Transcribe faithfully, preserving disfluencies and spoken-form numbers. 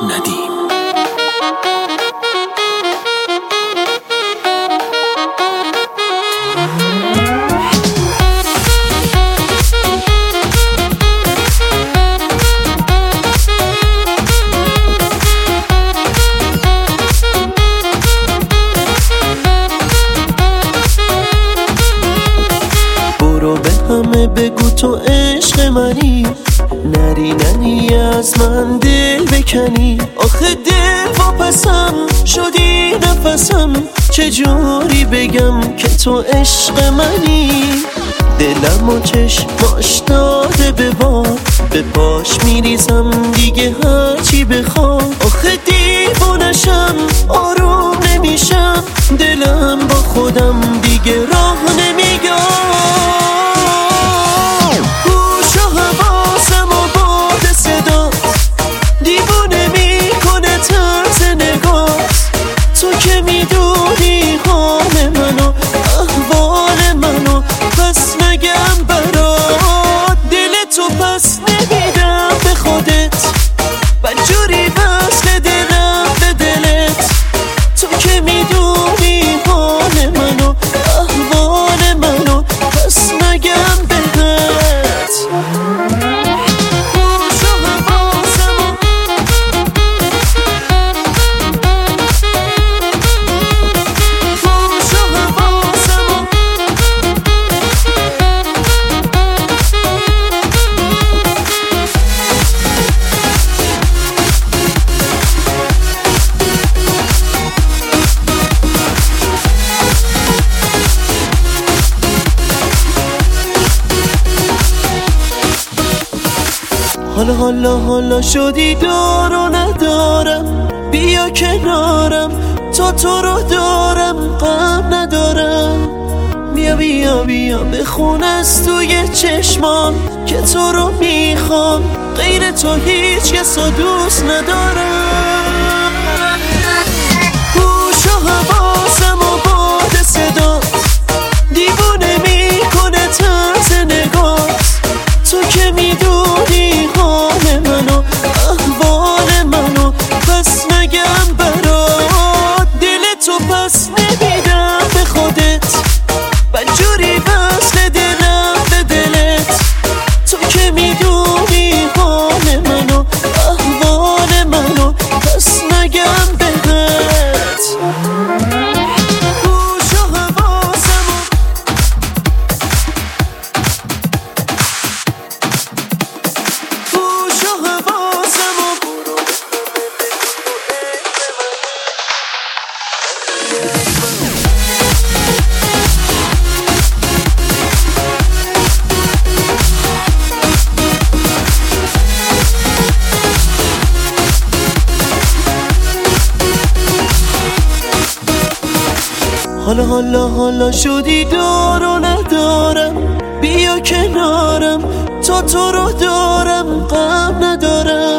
ندیم. برو به همه بگو تو عشق منی، نری نری از من دل بکنی. آخه دل واپسم شدی نفسم، چجوری بگم که تو عشق منی. دلم و چشماش داده به باد، به پاش میریزم دیگه هرچی بخواد. آخه دیوونشم آروم نمیشم، دلم با خودم دیگه راه نمیگم. حالا حالا حالا شدی دار و ندارم، بیا کنارم تا تو رو دارم غم ندارم. بیا بیا بیا بخون از توی چشمان که تو رو میخوام، غیر تو هیچ کس رو دوست ندارم. گوش و حواسم و باد صدات دیوونه میکنه طرز نگات. تو که میدونی حال منو احوال منو، پس نگم برات دل تو پس نمیدم به خودت. بدجوری وصل دلم به دلت، تو که میدونی حال منو احوال منو، پس نگم بهت. حالا حالا حالا شدی دار و ندارم، بیا کنارم تا تو رو دارم غم ندارم.